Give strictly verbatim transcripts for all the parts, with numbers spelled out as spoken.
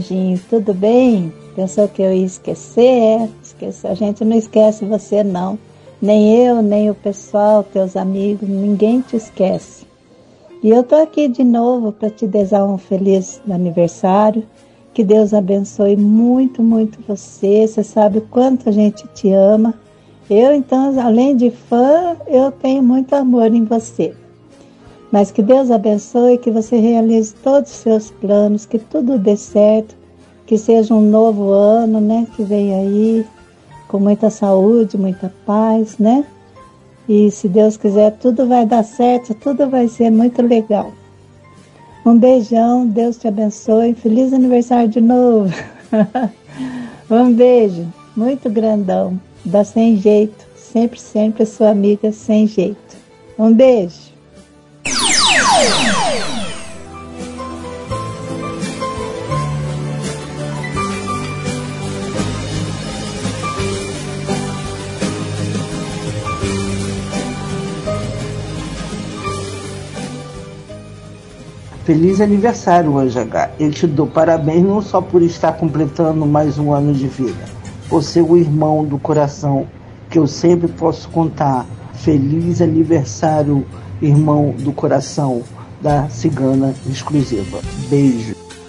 Anjinho, tudo bem? Pensou que eu ia esquecer? Esqueci. A gente não esquece você, não. Nem eu, nem o pessoal, teus amigos, ninguém te esquece. E eu tô aqui de novo para te desejar um feliz aniversário. Que Deus abençoe muito, muito você. Você sabe o quanto a gente te ama. Eu, então, além de fã, eu tenho muito amor em você. Mas que Deus abençoe, que você realize todos os seus planos, que tudo dê certo, que seja um novo ano, né, que vem aí, com muita saúde, muita paz, né? E se Deus quiser, tudo vai dar certo, tudo vai ser muito legal. Um beijão, Deus te abençoe, feliz aniversário de novo. Um beijo, muito grandão, dá sem jeito, sempre, sempre sua amiga sem jeito. Um beijo. Feliz aniversário, Anjo H. Eu te dou parabéns não só por estar completando mais um ano de vida, por ser o irmão do coração que eu sempre posso contar. Feliz aniversário, irmão do coração da Cigana Exclusiva. Beijo.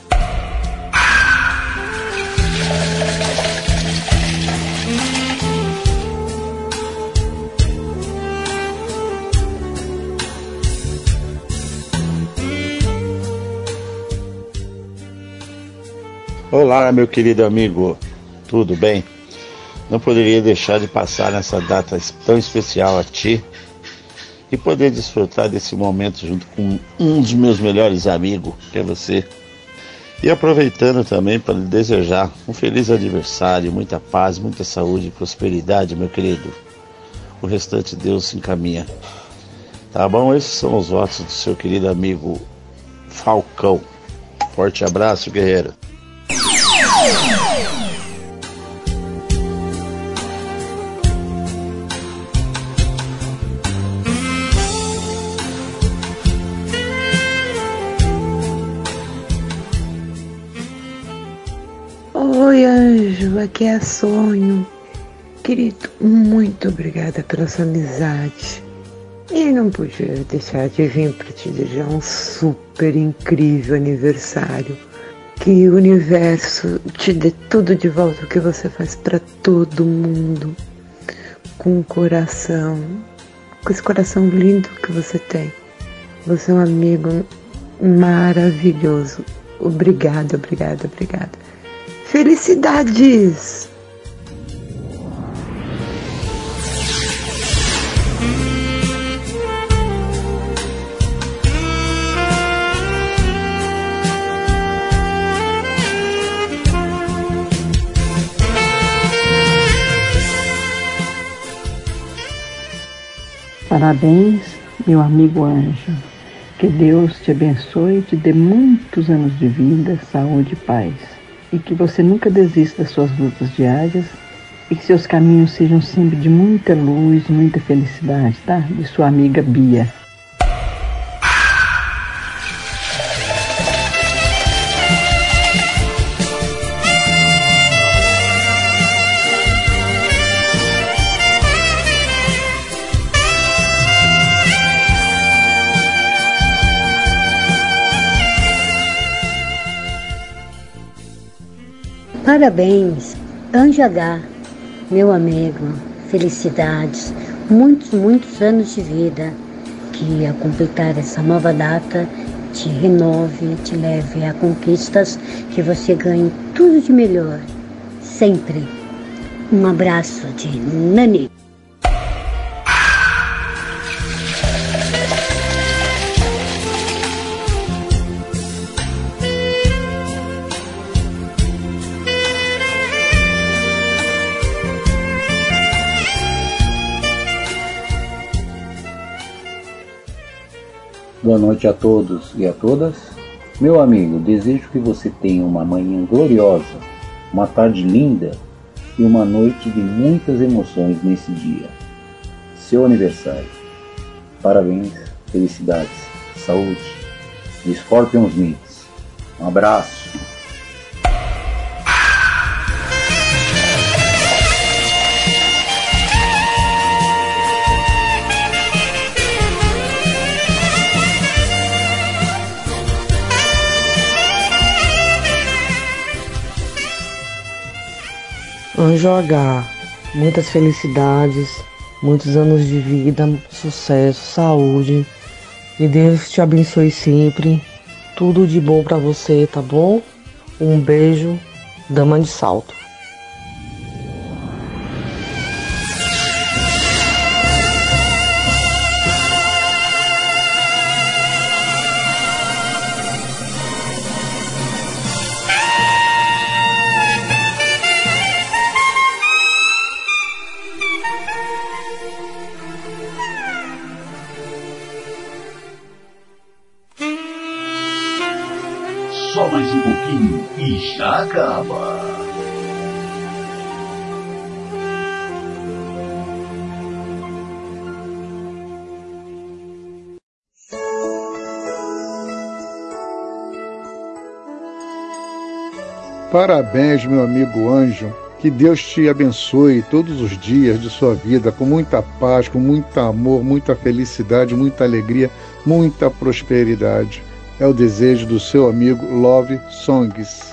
Olá, meu querido amigo, tudo bem? Não poderia deixar de passar nessa data tão especial a ti e poder desfrutar desse momento junto com um dos meus melhores amigos, que é você. E aproveitando também para lhe desejar um feliz aniversário, muita paz, muita saúde e prosperidade, meu querido. O restante Deus se encaminha. Tá bom? Esses são os votos do seu querido amigo Falcão. Forte abraço, guerreiro. Oi, Anjo, aqui é Sonho. Querido, muito obrigada pela sua amizade. E não podia deixar de vir para te desejar um super incrível aniversário. Que o universo te dê tudo de volta o que você faz para todo mundo. Com o coração, com esse coração lindo que você tem. Você é um amigo maravilhoso. Obrigada, obrigada, obrigada. Felicidades! Parabéns, meu amigo Anjo. Que Deus te abençoe e te dê muitos anos de vida, saúde e paz. E que você nunca desista das suas lutas diárias e que seus caminhos sejam sempre de muita luz, muita felicidade, tá? De sua amiga Bia. Parabéns, Anjo H, meu amigo, felicidades, muitos, muitos anos de vida, que a completar essa nova data te renove, te leve a conquistas, que você ganhe tudo de melhor, sempre. Um abraço de Nani. Boa noite a todos e a todas. Meu amigo, desejo que você tenha uma manhã gloriosa, uma tarde linda e uma noite de muitas emoções nesse dia. Seu aniversário. Parabéns, felicidades, saúde. The Scorpions Mix. Um abraço. Anjo H, muitas felicidades, muitos anos de vida, sucesso, saúde. Que Deus te abençoe sempre. Tudo de bom pra você, tá bom? Um beijo, Dama de Salto. Só mais um pouquinho e já acaba. Parabéns, meu amigo Anjo. Que Deus te abençoe todos os dias de sua vida com muita paz, com muito amor, muita felicidade, muita alegria, muita prosperidade. É o desejo do seu amigo Love Songs.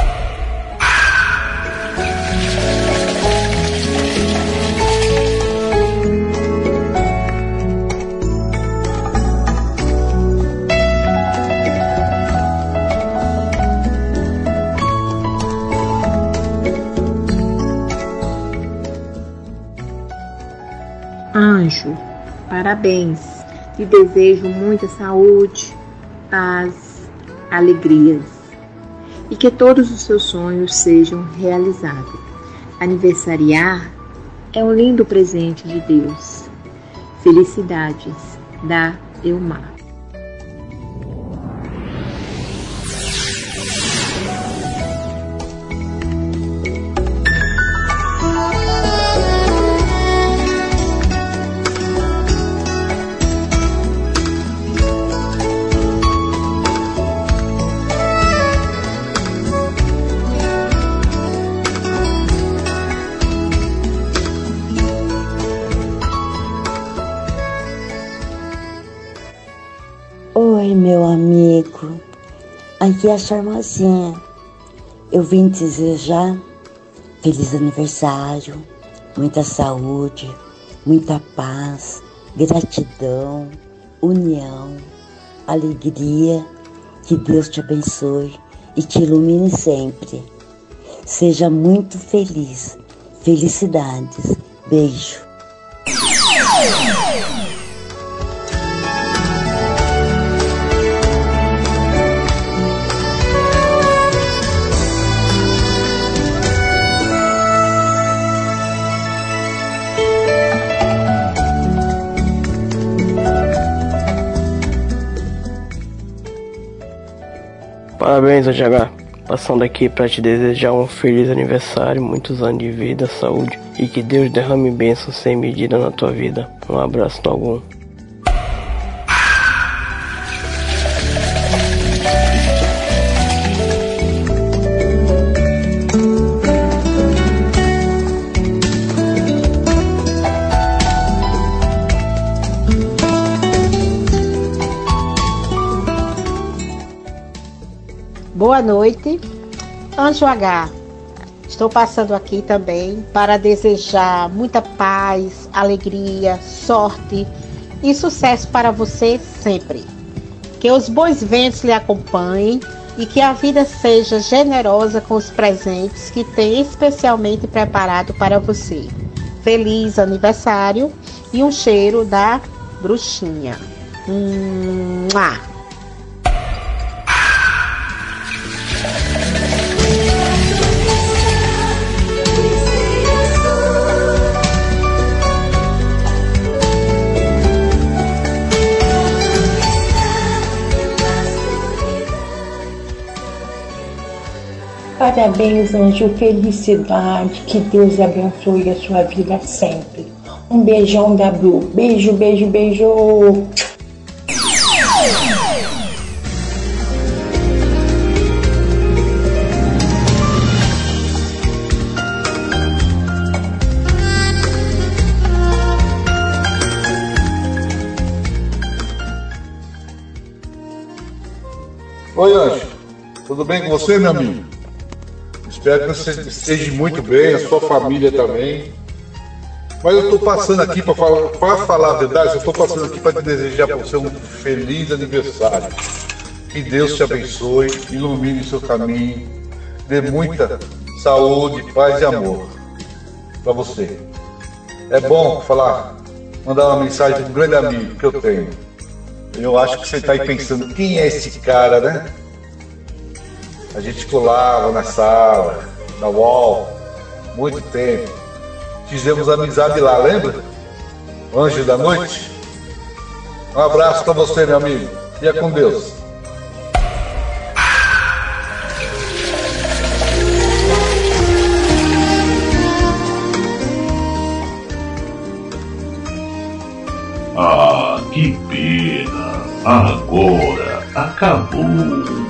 Anjo, parabéns. Te desejo muita saúde, paz, alegrias e que todos os seus sonhos sejam realizados. Aniversariar é um lindo presente de Deus. Felicidades, da Elmar. Oi, meu amigo, aqui é a Charmosinha. Eu vim te desejar feliz aniversário, muita saúde, muita paz, gratidão, união, alegria. Que Deus te abençoe e te ilumine sempre. Seja muito feliz. Felicidades. Beijo. Parabéns, Anjo H. Passando aqui para te desejar um feliz aniversário, muitos anos de vida, saúde e que Deus derrame bênçãos sem medida na tua vida. Um abraço do Algum. Boa noite, Anjo H. Estou passando aqui também para desejar muita paz, alegria, sorte e sucesso para você sempre. Que os bons ventos lhe acompanhem e que a vida seja generosa com os presentes que tem especialmente preparado para você. Feliz aniversário e um cheiro da bruxinha. Mua! Parabéns, Anjo, felicidade, que Deus abençoe a sua vida sempre. Um beijão da Bru, beijo, beijo, beijo. Oi, Anjo, tudo bem com você, meu amigo? Espero que você esteja muito bem, a sua família também. Mas eu estou passando aqui, para falar, para falar a verdade, eu estou passando aqui para te desejar para você um feliz aniversário. Que Deus te abençoe, ilumine o seu caminho, dê muita saúde, paz e amor para você. É bom falar, mandar uma mensagem para um grande amigo que eu tenho. Eu acho que você está aí pensando, quem é esse cara, né? A gente colava na sala, na U O L, muito tempo. Fizemos amizade lá, lembra? Anjo da noite. Um abraço para você, meu amigo. Fica com Deus. Ah, que pena. Agora acabou.